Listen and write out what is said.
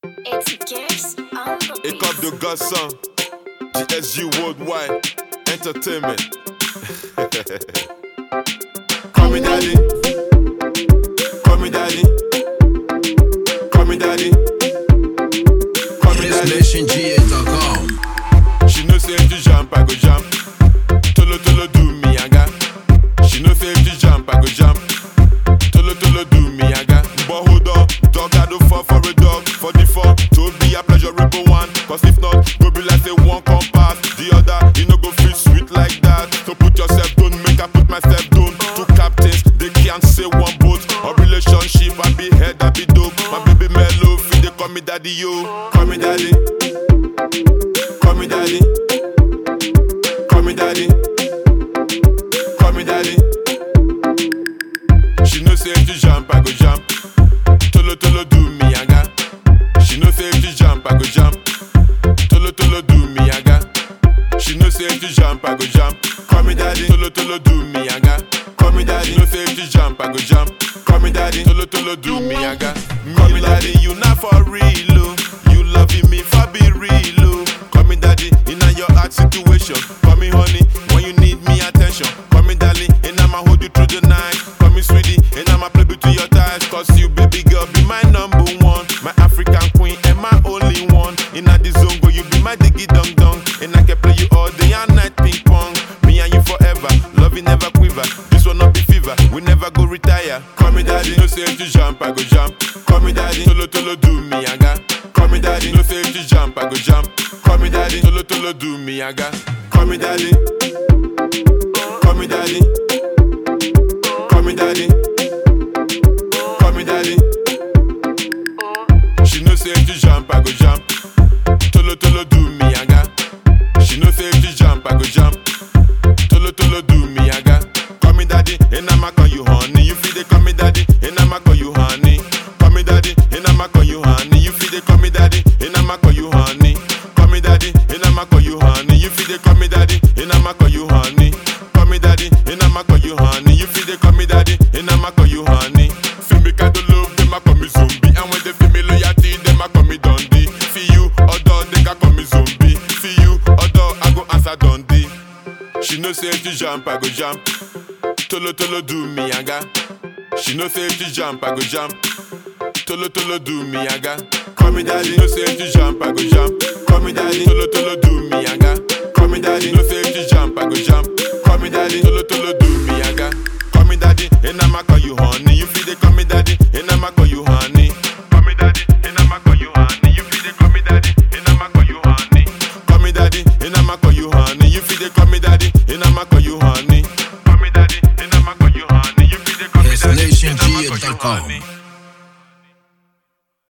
Ik op de gasson, GSG Worldwide Entertainment. Call me daddy, call me daddy, call me daddy, call me daddy. NationGA.com. She know say if you jump, I go jump. Tolo tolo do me aga. She know say if you jump, I go jump. Tolo tolo do me aga. But hold on, dog I do fall for a dog. For the fall, to be a pleasurable one. Cause if not, go be like say one come pass the other. You know go feel sweet like that. So put yourself down, make I put myself down. Two captains, they can't say one boat. A relationship, I be head, I be dope. My baby mellow, feel they call me daddy yo. Call me daddy. Call me daddy. Call me daddy. Call me daddy. She know say if you jump, I go jump. Tolo tolo do me aga. She know say if you jump, I go jump. Tolo tolo do me aga. She know say if you jump, I go jump. Call me daddy. Tolo tolo do me aga. Call me daddy. She know say if you jump, I go jump. Call me daddy. Tolo tolo do me aga. Call me daddy, you not for real, oh. You loving me for be real, oh. Call me daddy in a your hard situation. Call me honey when you need me attention. Call me darling and I'ma hold you through the night. Call me sweetie and I'ma play between your thighs. Cause you baby girl be my number one, my African queen and my only one. In a the zone go you be my diggy dong dong. And I can play you all day and night ping pong. Me and you forever, love you never quiver. This one not be fever, we never go retire. Call me daddy, no say if you jump I go jump. Call me daddy, tolo tolo do me aga. Call me daddy, no say if you jump I go jump. Call me daddy, tolo tolo do me aga. Call me daddy. Call me daddy. Call me daddy. Call me daddy. She know say if you jump I go jump. Tolo tolo do me aga. She know say if you jump I go jump. Tolo tolo do me aga. Call me daddy and I'ma call you honey. You feel they call me daddy and I'ma call you honey. Call me daddy and I'ma call you honey. You feel they call me daddy and I'ma call you honey. Call me daddy and I'ma call you honey. You feel they call me daddy and I'ma call you honey. Call me daddy and I'ma call you honey. You feel they call me daddy and I'ma call you honey. Feel me kind of love, them a call me zombie. And when they feel me loyalty, them a call me Dundee. For you, other they can call me zombie. For you, other I go answer Dundee. She know say if you jump, I go jump. Tolo tolo do me aga. She know say if you jump, I go jump. Tolo tolo do me aga. Call me daddy, no say if you jump, I go jump. Call me daddy, tolo tolo do me aga. Call me daddy, no say if you jump, I go jump. Call me daddy, tolo tolo do me aga. Call me daddy, and I'ma call you honey. You feel they call me daddy, and I'ma call you honey. Call me daddy, and I'ma call you honey. You feel they call me daddy, and I'ma call you honey. Call me daddy, and I'ma call you honey. You feel they call me daddy, and I'ma call you honey. Call me daddy, and I'ma call you honey. You feel they call me daddy, and I'ma call you honey.